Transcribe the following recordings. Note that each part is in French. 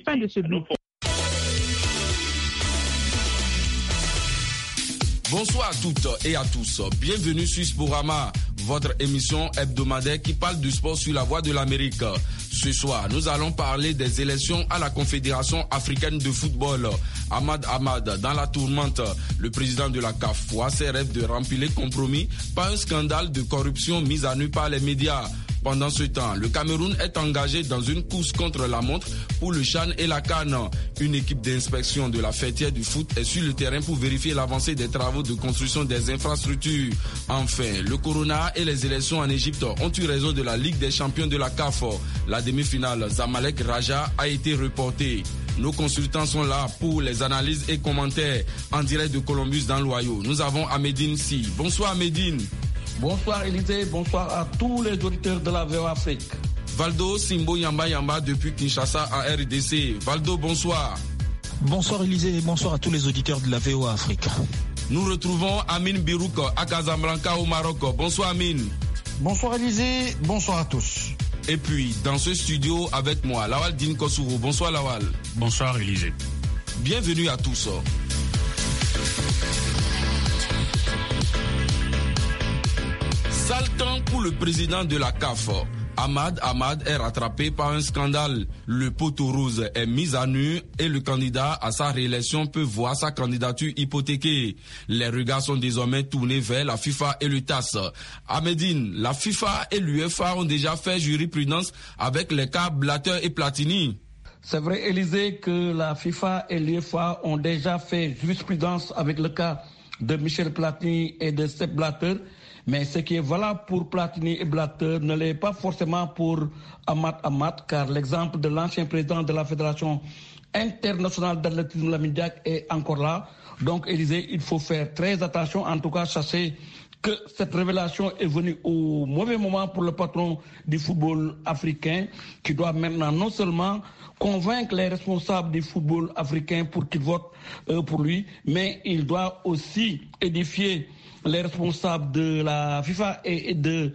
fin de ce but. Bonsoir à toutes et à tous. Bienvenue sur Sporama, votre émission hebdomadaire qui parle du sport sur la voie de l'Amérique. Ce soir, nous allons parler des élections à la Confédération africaine de football. Ahmad Ahmad, dans la tourmente, le président de la CAF voit ses rêves de remplir les compromis par un scandale de corruption mis à nu par les médias. Pendant ce temps, le Cameroun est engagé dans une course contre la montre pour le CHAN et la CAN. Une équipe d'inspection de la fêtière du foot est sur le terrain pour vérifier l'avancée des travaux de construction des infrastructures. Enfin, le corona et les élections en Égypte ont eu raison de la Ligue des champions de la CAF. La demi-finale Zamalek Raja a été reportée. Nos consultants sont là pour les analyses et commentaires en direct de Columbus dans l'Ohio. Nous avons Ahmedine Si. Bonsoir Ahmedine. Bonsoir Élisée, bonsoir à tous les auditeurs de la VOA Afrique. Valdo Simbo Yamba Yamba depuis Kinshasa en RDC. Valdo, bonsoir. Bonsoir Élisée et bonsoir à tous les auditeurs de la VOA Afrique. Nous retrouvons Amine Birouk à Casablanca au Maroc. Bonsoir Amine. Bonsoir Élisée, bonsoir à tous. Et puis, dans ce studio avec moi, Lawal Din Kosouro. Bonsoir Lawal. Bonsoir Élisée. Bienvenue à tous. Sale temps pour le président de la CAF. Ahmad Ahmad est rattrapé par un scandale. Le poteau rose est mis à nu et le candidat à sa réélection peut voir sa candidature hypothéquée. Les regards sont désormais tournés vers la FIFA et le TAS. Ahmedine, la FIFA et l'UEFA ont déjà fait jurisprudence avec les cas Blatter et Platini. C'est vrai, Élisée, que la FIFA et l'UEFA ont déjà fait jurisprudence avec le cas de Michel Platini et de Sepp Blatter. Mais ce qui est valable pour Platini et Blatter ne l'est pas forcément pour Ahmad Ahmad, car l'exemple de l'ancien président de la Fédération internationale d'athlétisme, Lamine Diack, est encore là. Donc, Élisée, il faut faire très attention. En tout cas, sachez que cette révélation est venue au mauvais moment pour le patron du football africain, qui doit maintenant non seulement convaincre les responsables du football africain pour qu'ils votent pour lui, mais il doit aussi édifier les responsables de la FIFA et de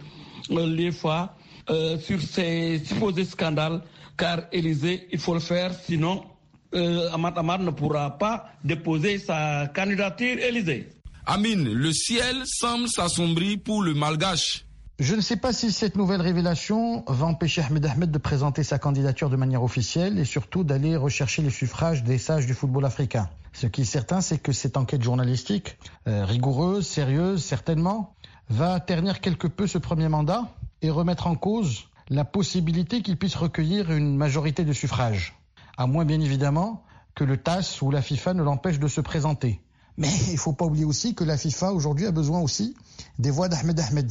l'UEFA sur ces supposés scandales, car Élisée, il faut le faire, sinon Ahmad Ahmad ne pourra pas déposer sa candidature, Élisée. Amine, le ciel semble s'assombrir pour le Malgache. Je ne sais pas si cette nouvelle révélation va empêcher Ahmed Ahmed de présenter sa candidature de manière officielle et surtout d'aller rechercher les suffrages des sages du football africain. Ce qui est certain, c'est que cette enquête journalistique, rigoureuse, sérieuse, certainement, va ternir quelque peu ce premier mandat et remettre en cause la possibilité qu'il puisse recueillir une majorité de suffrages. À moins, bien évidemment, que le TAS ou la FIFA ne l'empêche de se présenter. Mais il ne faut pas oublier aussi que la FIFA aujourd'hui a besoin aussi des voix d'Ahmed Ahmed,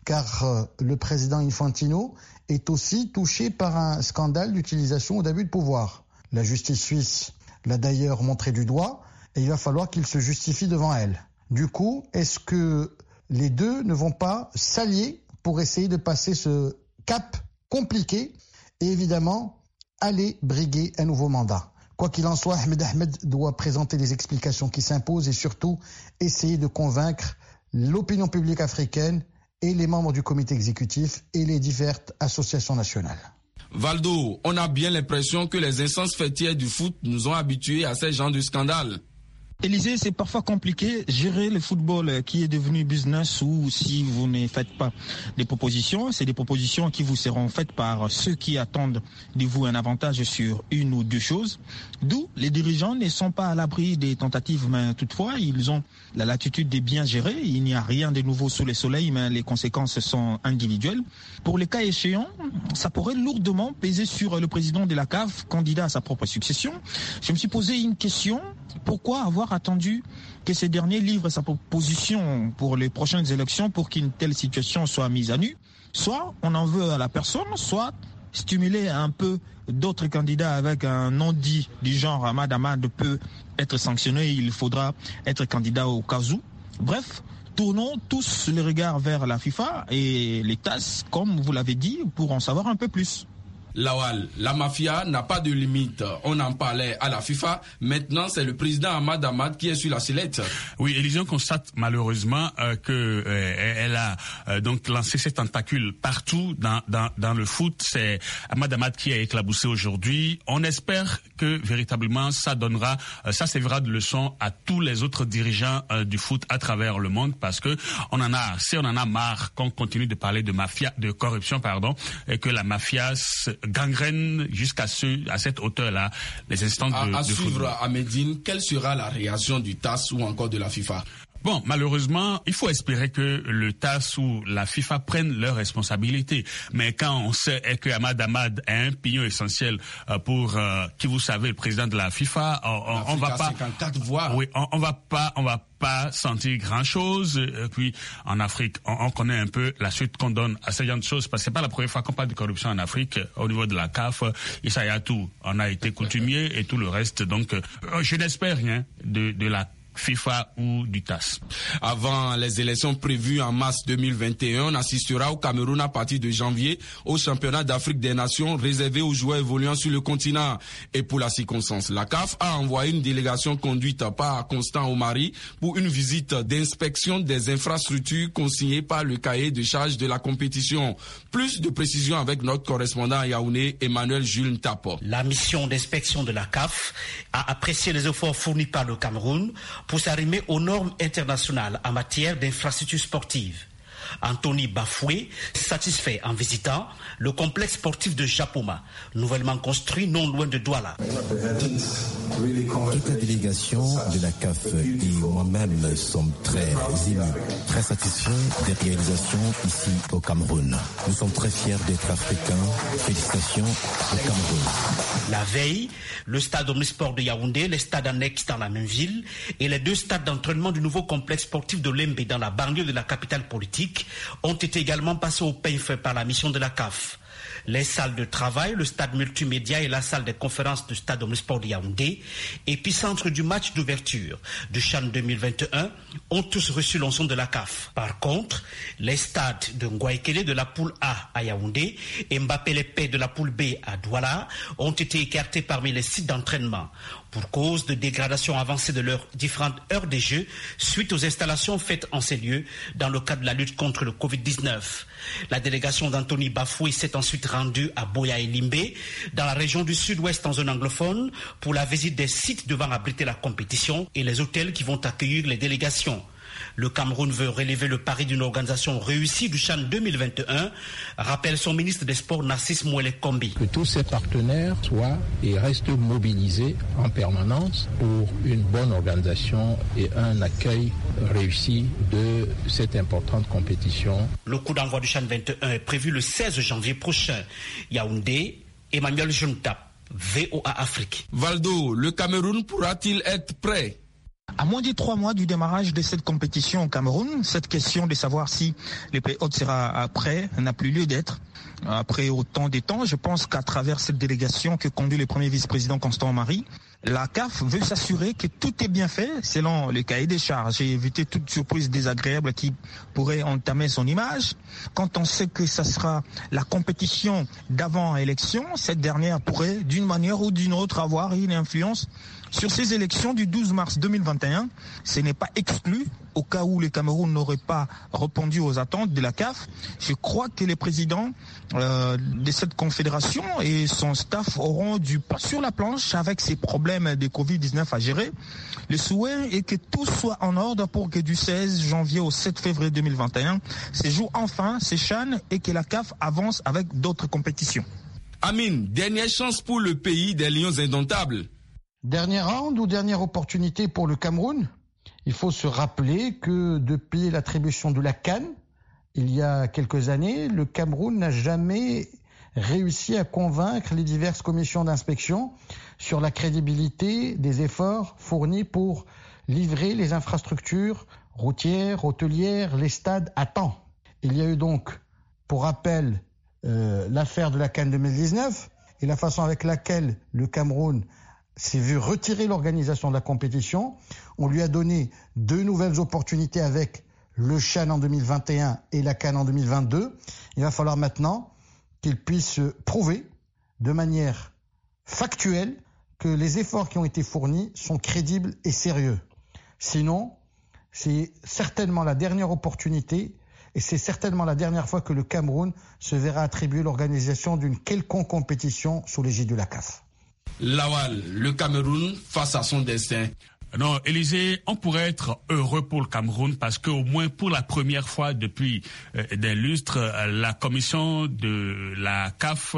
car le président Infantino est aussi touché par un scandale d'utilisation ou d'abus de pouvoir. La justice suisse l'a d'ailleurs montré du doigt et il va falloir qu'il se justifie devant elle. Du coup, est-ce que les deux ne vont pas s'allier pour essayer de passer ce cap compliqué et évidemment aller briguer un nouveau mandat? Quoi qu'il en soit, Ahmed Ahmed doit présenter les explications qui s'imposent et surtout essayer de convaincre l'opinion publique africaine et les membres du comité exécutif et les diverses associations nationales. Valdo, on a bien l'impression que les instances fêtières du foot nous ont habitués à ces genres de scandales. Élisée, c'est parfois compliqué gérer le football qui est devenu business ou si vous ne faites pas des propositions, c'est des propositions qui vous seront faites par ceux qui attendent de vous un avantage sur une ou deux choses. D'où les dirigeants ne sont pas à l'abri des tentatives, mais toutefois, ils ont la latitude de bien gérer. Il n'y a rien de nouveau sous le soleil, mais les conséquences sont individuelles. Pour les cas échéants, ça pourrait lourdement peser sur le président de la CAF, candidat à sa propre succession. Je me suis posé une question. Pourquoi avoir attendu que ce dernier livre sa proposition pour les prochaines élections pour qu'une telle situation soit mise à nu? Soit on en veut à la personne, soit stimuler un peu d'autres candidats avec un non-dit du genre Ahmad Ahmad peut être sanctionné, il faudra être candidat au cas où. Bref, tournons tous les regards vers la FIFA et les TAS, comme vous l'avez dit, pour en savoir un peu plus. Lawal, la mafia n'a pas de limite. On en parlait à la FIFA. Maintenant, c'est le président Ahmad Ahmad qui est sur la sellette. Oui, Élysion constate malheureusement que elle a donc lancé ses tentacules partout dans le foot. C'est Ahmad Ahmad qui a éclaboussé aujourd'hui. On espère que véritablement ça servira de leçon à tous les autres dirigeants du foot à travers le monde, parce que on en a marre qu'on continue de parler de corruption, et que la mafia gangrène jusqu'à cette hauteur-là les instances de suivre football. À Médine, quelle sera la réaction du TAS ou encore de la FIFA? Bon, malheureusement, il faut espérer que le TAS ou la FIFA prennent leurs responsabilités. Mais quand on sait que Ahmad Ahmad est un pignon essentiel pour qui, vous savez, le président de la FIFA, on va pas 54 voix. Oui, on va pas sentir grand-chose. Puis en Afrique, on connaît un peu la suite qu'on donne à ce genre de choses, parce que c'est pas la première fois qu'on parle de corruption en Afrique au niveau de la CAF. Et ça y a tout. On a été coutumier et tout le reste. Donc, je n'espère rien de la FIFA ou du TAS. Avant les élections prévues en mars 2021, on assistera au Cameroun à partir de janvier au championnat d'Afrique des Nations réservé aux joueurs évoluant sur le continent. Et pour la circonstance, la CAF a envoyé une délégation conduite par Constant Omari pour une visite d'inspection des infrastructures consignée par le cahier de charge de la compétition. Plus de précisions avec notre correspondant à Yaoundé, Emmanuel Jules Ntapo. La mission d'inspection de la CAF a apprécié les efforts fournis par le Cameroun pour s'arrimer aux normes internationales en matière d'infrastructures sportives. Anthony Bafoué, satisfait en visitant le complexe sportif de Japoma, nouvellement construit non loin de Douala. Toute la délégation de la CAF et moi-même sommes très émus, très satisfaits des réalisations ici au Cameroun. Nous sommes très fiers d'être africains. Félicitations au Cameroun. La veille, le stade omnisport de Yaoundé, les stades annexes dans la même ville et les 2 stades d'entraînement du nouveau complexe sportif de Lembe dans la banlieue de la capitale politique ont été également passés au peigne fait par la mission de la CAF. Les salles de travail, le stade multimédia et la salle de conférences du stade omnisport de Yaoundé, épicentre du match d'ouverture du CHAN 2021, ont tous reçu l'onction de la CAF. Par contre, les stades de Ngouaïkele de la poule A à Yaoundé et Mbappé-Lepé de la poule B à Douala ont été écartés parmi les sites d'entraînement pour cause de dégradation avancée de leurs différentes heures de jeu suite aux installations faites en ces lieux dans le cadre de la lutte contre le Covid-19. La délégation d'Anthony Bafoué s'est ensuite rendue à Boya et Limbé, dans la région du sud-ouest en zone anglophone, pour la visite des sites devant abriter la compétition et les hôtels qui vont accueillir les délégations. Le Cameroun veut relever le pari d'une organisation réussie du CHAN 2021, rappelle son ministre des Sports Narcisse Mouele Kombi. Que tous ces partenaires soient et restent mobilisés en permanence pour une bonne organisation et un accueil réussi de cette importante compétition. Le coup d'envoi du CHAN 21 est prévu le 16 janvier prochain. Yaoundé, Emmanuel Junta, VOA Afrique. Valdo, le Cameroun pourra-t-il être prêt? À moins de 3 mois du démarrage de cette compétition au Cameroun, cette question de savoir si les play-offs sera prêt n'a plus lieu d'être. Après autant de temps, je pense qu'à travers cette délégation que conduit le premier vice-président Constant Omari, la CAF veut s'assurer que tout est bien fait selon le cahier des charges et éviter toute surprise désagréable qui pourrait entamer son image. Quand on sait que ça sera la compétition d'avant-élection, cette dernière pourrait d'une manière ou d'une autre avoir une influence sur ces élections du 12 mars 2021. Ce n'est pas exclu au cas où le Cameroun n'aurait pas répondu aux attentes de la CAF. Je crois que les présidents de cette confédération et son staff auront du pas sur la planche avec ces problèmes de Covid-19 à gérer. Le souhait est que tout soit en ordre pour que du 16 janvier au 7 février 2021 se joue enfin ces CHAN et que la CAF avance avec d'autres compétitions. Amine, dernière chance pour le pays des Lions indomptables. Dernier round ou dernière opportunité pour le Cameroun? Il faut se rappeler que depuis l'attribution de la CAN, il y a quelques années, le Cameroun n'a jamais réussi à convaincre les diverses commissions d'inspection sur la crédibilité des efforts fournis pour livrer les infrastructures routières, hôtelières, les stades à temps. Il y a eu donc, pour rappel, l'affaire de la CAN 2019 et la façon avec laquelle le Cameroun s'est vu retirer l'organisation de la compétition. On lui a donné 2 nouvelles opportunités avec le CHAN en 2021 et la CAN en 2022. Il va falloir maintenant qu'il puisse prouver de manière factuelle que les efforts qui ont été fournis sont crédibles et sérieux. Sinon, c'est certainement la dernière opportunité et c'est certainement la dernière fois que le Cameroun se verra attribuer l'organisation d'une quelconque compétition sous l'égide de la CAF. Lawal, le Cameroun face à son destin. Non, Élisée, on pourrait être heureux pour le Cameroun parce que au moins pour la première fois depuis des lustres, la commission de la CAF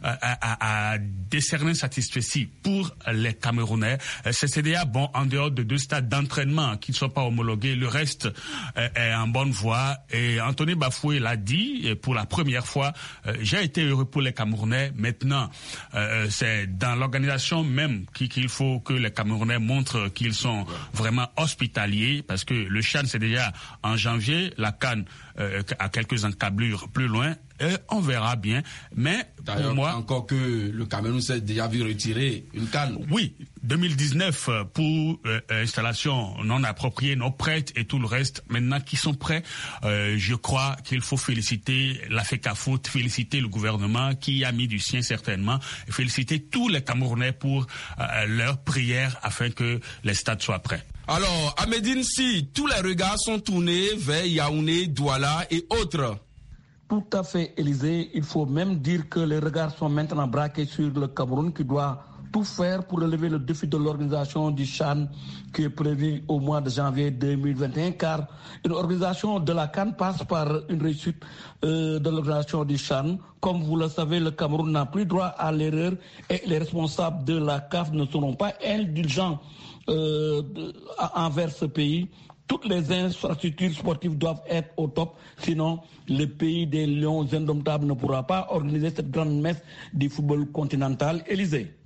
a décerné satisfecit pour les Camerounais. CCDA, bon, en dehors de 2 stades d'entraînement qui ne sont pas homologués, le reste est en bonne voie. Et Anthony Bafoué l'a dit, et pour la première fois, j'ai été heureux pour les Camerounais. Maintenant, c'est dans l'organisation même qu'il faut que les Camerounais montrent qu'ils sont vraiment hospitaliers parce que le CHAN c'est déjà en janvier, la CAN à quelques encablures plus loin. On verra bien, mais d'ailleurs, pour moi... encore que le Cameroun s'est déjà vu retirer une CAN. Oui, 2019 pour installation non appropriée, non prête et tout le reste. Maintenant qu'ils sont prêts, je crois qu'il faut féliciter la FECAFOOT, féliciter le gouvernement qui a mis du sien certainement, et féliciter tous les Camerounais pour leur prière afin que les stades soient prêts. Alors, à Médine, si tous les regards sont tournés vers Yaoundé, Douala et autres. Tout à fait, Élisée. Il faut même dire que les regards sont maintenant braqués sur le Cameroun qui doit tout faire pour relever le défi de l'organisation du CHAN qui est prévu au mois de janvier 2021 car une organisation de la CAN passe par une réussite de l'organisation du CHAN. Comme vous le savez, le Cameroun n'a plus droit à l'erreur et les responsables de la CAF ne seront pas indulgents envers ce pays. Toutes les infrastructures sportives doivent être au top, sinon le pays des lions indomptables ne pourra pas organiser cette grande messe du football continental. Élysée.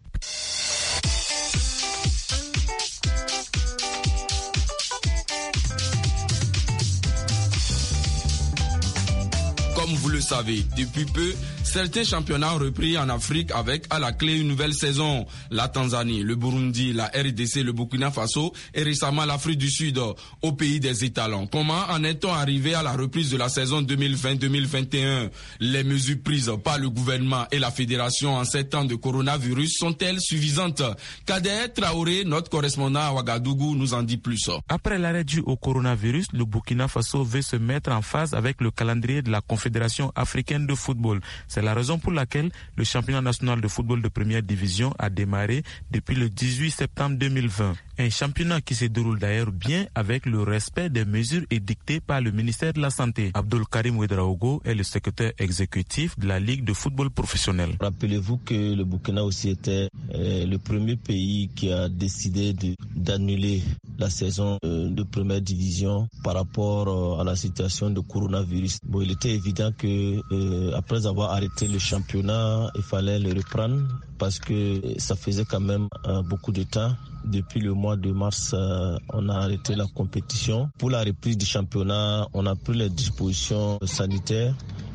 Comme vous le savez, depuis peu, certains championnats ont repris en Afrique avec à la clé une nouvelle saison. La Tanzanie, le Burundi, la RDC, le Burkina Faso et récemment l'Afrique du Sud, au pays des étalons. Comment en est-on arrivé à la reprise de la saison 2020-2021? Les mesures prises par le gouvernement et la fédération en 7 ans de coronavirus sont-elles suffisantes? Kader Traoré, notre correspondant à Ouagadougou, nous en dit plus. Après l'arrêt dû au coronavirus, le Burkina Faso veut se mettre en phase avec le calendrier de la Confédération africaine de football. C'est la raison pour laquelle le championnat national de football de première division a démarré depuis le 18 septembre 2020. Un championnat qui se déroule d'ailleurs bien avec le respect des mesures édictées par le ministère de la Santé. Abdul Karim Ouedraogo est le secrétaire exécutif de la Ligue de football professionnel. Rappelez-vous que le Burkina aussi était le premier pays qui a décidé d'annuler la saison de première division par rapport à la situation de coronavirus. Bon, il était évident que après avoir arrêté le championnat, il fallait le reprendre parce que ça faisait quand même beaucoup de temps. Depuis le mois de mars, on a arrêté la compétition. Pour la reprise du championnat, on a pris les dispositions sanitaires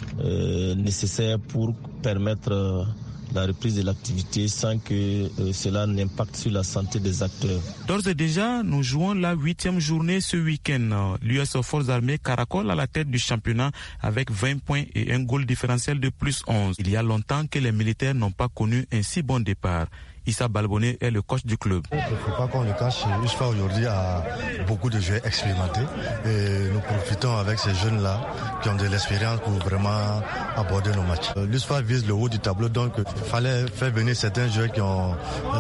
nécessaires pour permettre la reprise de l'activité sans que cela n'impacte sur la santé des acteurs. D'ores et déjà, nous jouons la 8e journée ce week-end. L'US Forces Armées caracole à la tête du championnat avec 20 points et un goal différentiel de plus 11. Il y a longtemps que les militaires n'ont pas connu un si bon départ. Issa Balboné est le coach du club. Il ne faut pas qu'on le cache, USFA aujourd'hui a beaucoup de joueurs expérimentés et nous profitons avec ces jeunes-là qui ont de l'expérience pour vraiment aborder nos matchs. L'USFA vise le haut du tableau, donc il fallait faire venir certains joueurs qui ont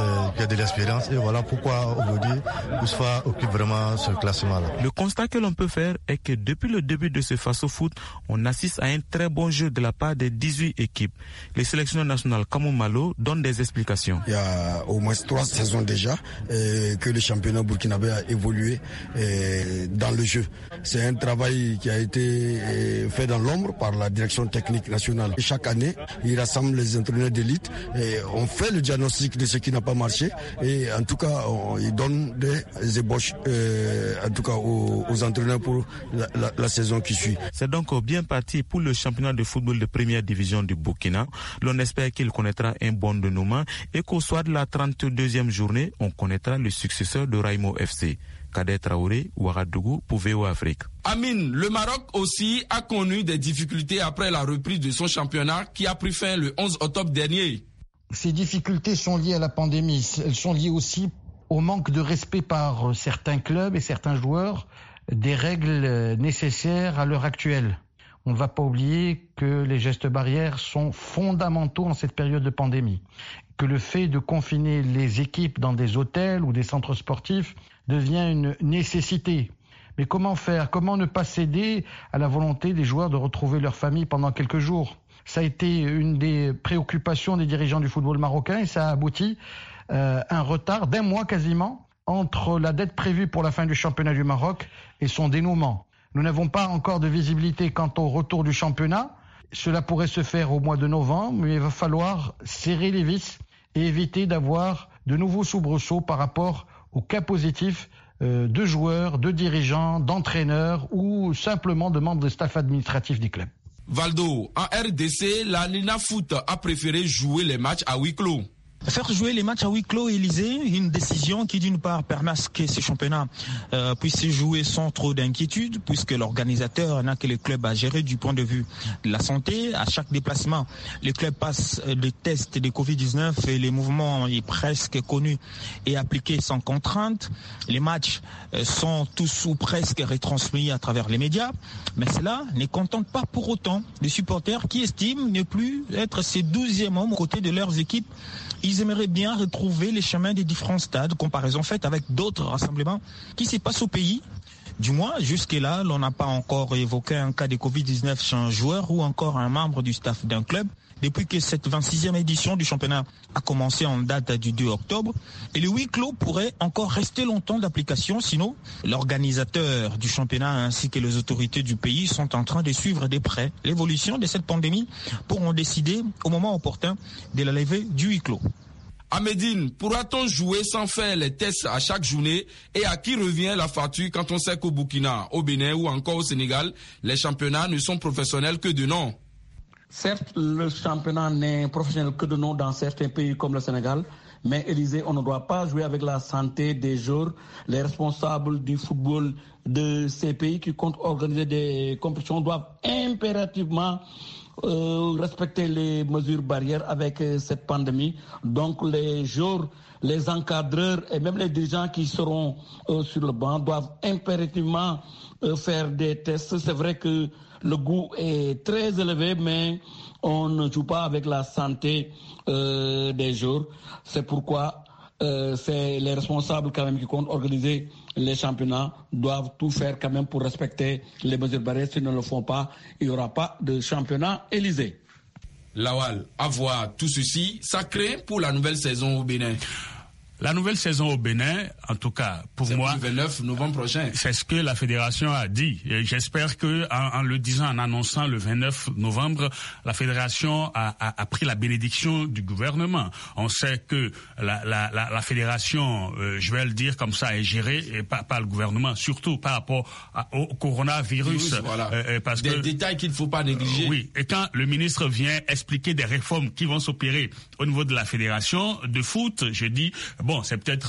de l'expérience et voilà pourquoi aujourd'hui l'USFA occupe vraiment ce classement-là. Le constat que l'on peut faire est que depuis le début de ce Faso Foot, on assiste à un très bon jeu de la part des 18 équipes. Les sélectionneurs nationaux Kamou Malo donnent des explications. Il y a au moins 3 saisons déjà que le championnat burkinabé a évolué dans le jeu. C'est un travail qui a été fait dans l'ombre par la direction technique nationale. Et chaque année, ils rassemblent les entraîneurs d'élite et on fait le diagnostic de ce qui n'a pas marché et en tout cas, ils donnent des ébauches en tout cas aux entraîneurs pour la saison qui suit. C'est donc bien parti pour le championnat de football de première division du Burkina. L'on espère qu'il connaîtra un bon dénouement et qu'au soir de la 32e journée, on connaîtra le successeur de Raimo FC. Kader Traoré, Ouagadougou pour VOA Afrique. Amine, le Maroc aussi a connu des difficultés après la reprise de son championnat qui a pris fin le 11 octobre dernier. Ces difficultés sont liées à la pandémie. Elles sont liées aussi au manque de respect par certains clubs et certains joueurs des règles nécessaires à l'heure actuelle. On ne va pas oublier que les gestes barrières sont fondamentaux en cette période de pandémie, que le fait de confiner les équipes dans des hôtels ou des centres sportifs devient une nécessité. Mais comment faire? Comment ne pas céder à la volonté des joueurs de retrouver leur famille pendant quelques jours? Ça a été une des préoccupations des dirigeants du football marocain et ça a abouti à un retard d'1 mois quasiment entre la date prévue pour la fin du championnat du Maroc et son dénouement. Nous n'avons pas encore de visibilité quant au retour du championnat. Cela pourrait se faire au mois de novembre, mais il va falloir serrer les vis et éviter d'avoir de nouveaux soubresauts par rapport aux cas positifs de joueurs, de dirigeants, d'entraîneurs ou simplement de membres de staff administratif des clubs. Valdo, en RDC, la Nina Foot a préféré jouer les matchs à huis clos. Faire jouer les matchs à huis clos, Élysée, une décision qui d'une part permet à ce que ces championnats puissent se jouer sans trop d'inquiétude, puisque l'organisateur n'a que les clubs à gérer du point de vue de la santé. À chaque déplacement, les clubs passent des tests de Covid-19 et les mouvements sont presque connus et appliqués sans contrainte. Les matchs sont tous ou presque retransmis à travers les médias, mais cela ne contente pas pour autant les supporters qui estiment ne plus être ces 12e hommes aux côtés de leurs équipes. Ils aimeraient bien retrouver les chemins des différents stades, comparaison faite avec d'autres rassemblements qui se passent au pays. Du moins, jusque-là, l'on n'a pas encore évoqué un cas de Covid-19 chez un joueur ou encore un membre du staff d'un club. Depuis que cette 26e édition du championnat a commencé en date du 2 octobre. Et le huis clos pourrait encore rester longtemps d'application, sinon l'organisateur du championnat ainsi que les autorités du pays sont en train de suivre de près l'évolution de cette pandémie pour en décider au moment opportun de la levée du huis clos. À Médine, pourra-t-on jouer sans faire les tests à chaque journée et à qui revient la facture quand on sait qu'au Burkina, au Bénin ou encore au Sénégal, les championnats ne sont professionnels que de nom? Certes, le championnat n'est professionnel que de nom dans certains pays comme le Sénégal, mais Élysée, on ne doit pas jouer avec la santé des joueurs. Les responsables du football de ces pays qui comptent organiser des compétitions doivent impérativement respecter les mesures barrières avec cette pandémie. Donc les joueurs, les encadreurs et même les dirigeants qui seront sur le banc doivent impérativement faire des tests. C'est vrai que le coût est très élevé, mais on ne joue pas avec la santé des joueurs. C'est pourquoi c'est les responsables quand même qui comptent organiser les championnats doivent tout faire quand même pour respecter les mesures barrières. S'ils ne le font pas, il n'y aura pas de championnat Élysée. Lawal, à voir tout ceci, ça craint pour la nouvelle saison au Bénin. La nouvelle saison au Bénin, en tout cas, pour moi, le 29 novembre prochain. C'est ce que la fédération a dit. Et j'espère que, en le disant, en annonçant le 29 novembre, la fédération a pris la bénédiction du gouvernement. On sait que la fédération, je vais le dire comme ça, est gérée par le gouvernement, surtout par rapport au coronavirus. Voilà. Parce des détails qu'il ne faut pas négliger. Oui. Et quand le ministre vient expliquer des réformes qui vont s'opérer au niveau de la fédération de foot, je dis, bon, c'est peut-être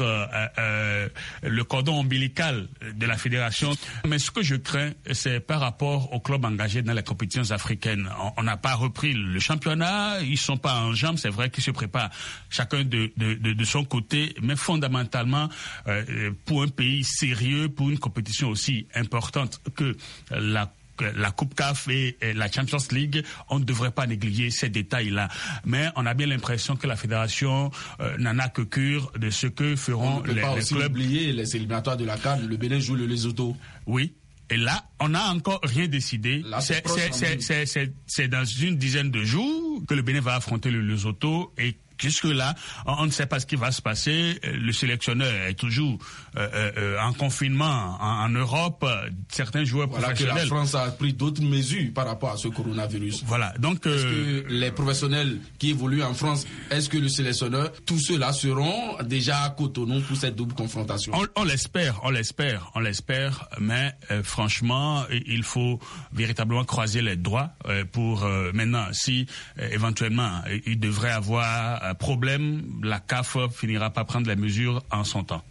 le cordon ombilical de la fédération. Mais ce que je crains, c'est par rapport aux clubs engagés dans les compétitions africaines. On n'a pas repris le championnat, ils sont pas en jambes. C'est vrai qu'ils se préparent chacun de son côté, mais fondamentalement, pour un pays sérieux, pour une compétition aussi importante que la Coupe CAF et la Champions League, on ne devrait pas négliger ces détails-là. Mais on a bien l'impression que la fédération n'en a que cure de ce que feront les clubs. On ne peut pas aussi oublier les éliminatoires de la CAN. Le Bénin joue le Lesotho. Oui. Et là, on n'a encore rien décidé. Là, c'est dans une dizaine de jours que le Bénin va affronter le Lesotho et jusque-là, on ne sait pas ce qui va se passer. Le sélectionneur est toujours en confinement en Europe. Certains joueurs professionnels. Que la France a pris d'autres mesures par rapport à ce coronavirus. Voilà. Donc, est-ce que les professionnels qui évoluent en France, est-ce que le sélectionneur, tous ceux-là seront déjà à Cotonou pour cette double confrontation? On l'espère. Mais franchement, il faut véritablement croiser les doigts pour maintenant, si éventuellement il devrait avoir problème, la CAF finira par prendre les mesures en son temps.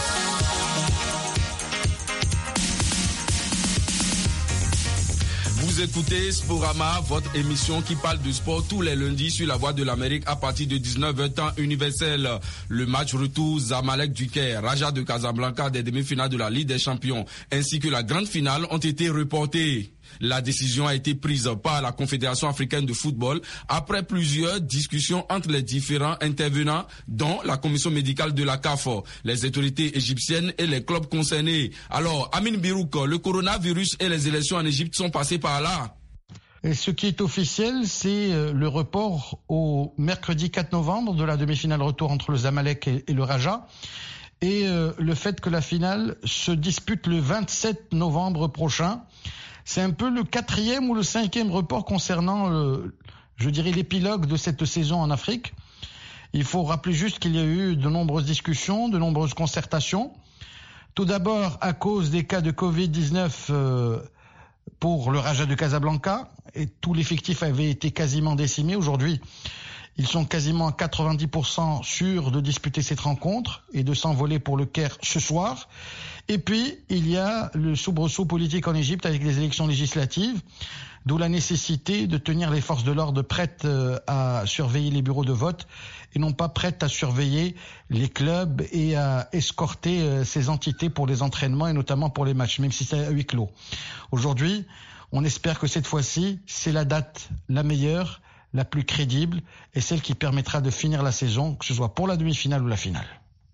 Vous Vous écoutez Sporama, votre émission qui parle du sport tous les lundis sur la Voix de l'Amérique à partir de 19h temps universel. Le match retour Zamalek du Caire, Raja de Casablanca des demi-finales de la Ligue des Champions ainsi que la grande finale ont été reportés. La décision a été prise par la Confédération africaine de football après plusieurs discussions entre les différents intervenants, dont la commission médicale de la CAF, les autorités égyptiennes et les clubs concernés. Alors, Amin Birouk, le coronavirus et les élections en Égypte sont passés par là. Et ce qui est officiel, c'est le report au mercredi 4 novembre de la demi-finale retour entre le Zamalek et le Raja. Et le fait que la finale se dispute le 27 novembre prochain. C'est un peu le 4e ou le 5e report concernant, l'épilogue de cette saison en Afrique. Il faut rappeler juste qu'il y a eu de nombreuses discussions, de nombreuses concertations. Tout d'abord, à cause des cas de Covid-19 pour le Raja de Casablanca, et tout l'effectif avait été quasiment décimé. Aujourd'hui, ils sont quasiment à 90% sûrs de disputer cette rencontre et de s'envoler pour le Caire ce soir. Et puis, il y a le soubresaut politique en Égypte avec les élections législatives, d'où la nécessité de tenir les forces de l'ordre prêtes à surveiller les bureaux de vote et non pas prêtes à surveiller les clubs et à escorter ces entités pour les entraînements et notamment pour les matchs, même si c'est à huis clos. Aujourd'hui, on espère que cette fois-ci, c'est la date la meilleure, la plus crédible et celle qui permettra de finir la saison, que ce soit pour la demi-finale ou la finale.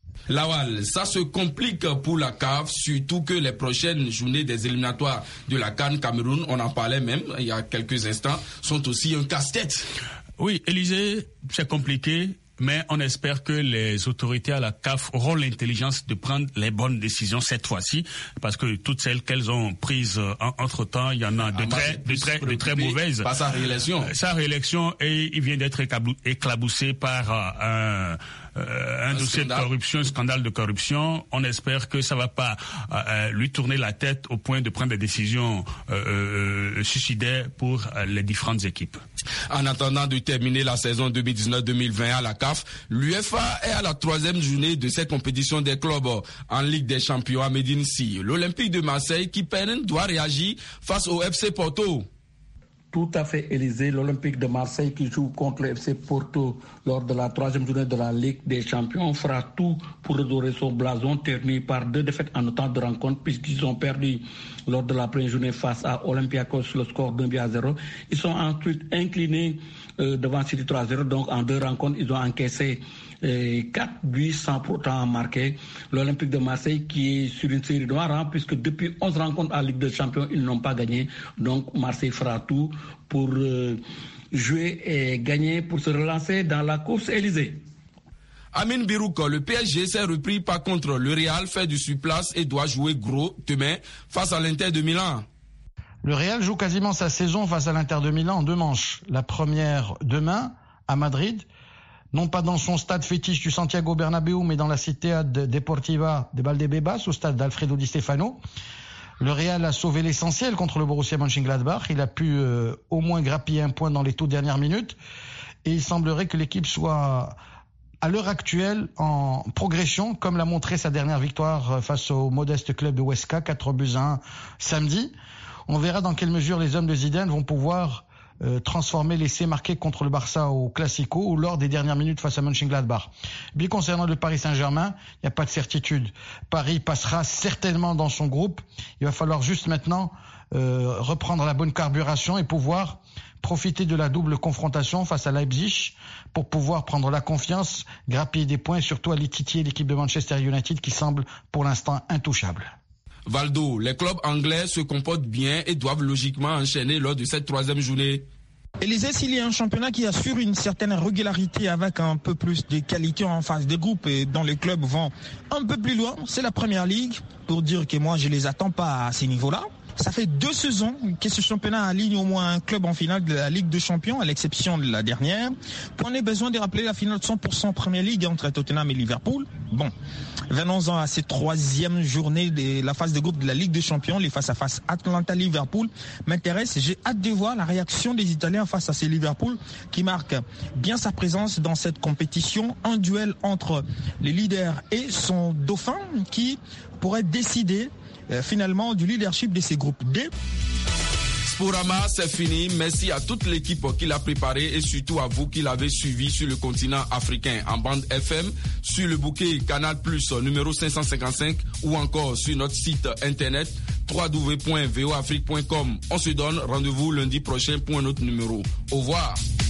Lawal, ça se complique pour la CAF, surtout que les prochaines journées des éliminatoires de la CAN Cameroun, on en parlait même il y a quelques instants, sont aussi un casse-tête. Oui, Élisée, c'est compliqué. Mais on espère que les autorités à la CAF auront l'intelligence de prendre les bonnes décisions cette fois-ci, parce que toutes celles qu'elles ont prises entre-temps, il y en a de très mauvaises. Pas sa réélection. Sa réélection, et il vient d'être éclaboussé par un dossier de corruption, un scandale de corruption. On espère que ça va pas lui tourner la tête au point de prendre des décisions suicidaires pour les différentes équipes. En attendant de terminer la saison 2019-2020 à la CAF, l'UEFA est à la 3e journée de cette compétition des clubs en Ligue des Champions à Médine Sy. L'Olympique de Marseille qui peine doit réagir face au FC Porto. Tout à fait, Élysée. L'Olympique de Marseille qui joue contre le FC Porto lors de la 3e journée de la Ligue des Champions fera tout pour redorer son blason, terni par 2 défaites en autant de rencontres puisqu'ils ont perdu lors de la première journée face à Olympiakos le score d'1-0. Ils sont ensuite inclinés devant City 3-0. Donc en 2 rencontres, ils ont encaissé 4 buts sans pourtant marquer. L'Olympique de Marseille qui est sur une série noire, puisque depuis 11 rencontres en Ligue des Champions, ils n'ont pas gagné. Donc Marseille fera tout pour jouer et gagner, pour se relancer dans la course Élysée. Amin Birouk, le PSG s'est repris par contre. Le Real fait du surplace et doit jouer gros demain face à l'Inter de Milan. Le Real joue quasiment sa saison face à l'Inter de Milan en 2 manches. La première demain à Madrid, non pas dans son stade fétiche du Santiago Bernabéu, mais dans la Ciudad Deportiva de Valdebebas, au stade d'Alfredo Di Stefano. Le Real a sauvé l'essentiel contre le Borussia Mönchengladbach. Il a pu au moins grappiller un point dans les toutes dernières minutes. Et il semblerait que l'équipe soit à l'heure actuelle en progression, comme l'a montré sa dernière victoire face au modeste club de Huesca, 4-1 samedi. On verra dans quelle mesure les hommes de Zidane vont pouvoir transformer l'essai marqué contre le Barça au Classico ou lors des dernières minutes face à Mönchengladbach. Bien concernant le Paris Saint-Germain, il n'y a pas de certitude. Paris passera certainement dans son groupe. Il va falloir juste maintenant reprendre la bonne carburation et pouvoir profiter de la double confrontation face à Leipzig pour pouvoir prendre la confiance, grappiller des points et surtout aller titiller l'équipe de Manchester United qui semble pour l'instant intouchable. Valdo, les clubs anglais se comportent bien et doivent logiquement enchaîner lors de cette 3e journée. Élysée, s'il y a un championnat qui assure une certaine régularité avec un peu plus de qualité en phase de groupe et dont les clubs vont un peu plus loin, c'est la Première Ligue. Pour dire que moi, je les attends pas à ces niveaux-là. Ça fait 2 saisons que ce championnat aligne au moins un club en finale de la Ligue des Champions, à l'exception de la dernière. On a besoin de rappeler la finale de 100% Premier League entre Tottenham et Liverpool. Bon, venons-en à cette 3e journée de la phase de groupe de la Ligue des Champions, les face-à-face Atlanta-Liverpool m'intéresse. J'ai hâte de voir la réaction des Italiens face à ces Liverpool qui marque bien sa présence dans cette compétition. Un duel entre les leaders et son dauphin qui pourrait décider finalement du leadership de ces groupes D. Sporama, c'est fini. Merci à toute l'équipe qui l'a préparé et surtout à vous qui l'avez suivi sur le continent africain en bande FM, sur le bouquet Canal Plus numéro 555 ou encore sur notre site internet www.voafrique.com. On se donne rendez-vous lundi prochain pour un autre numéro. Au revoir.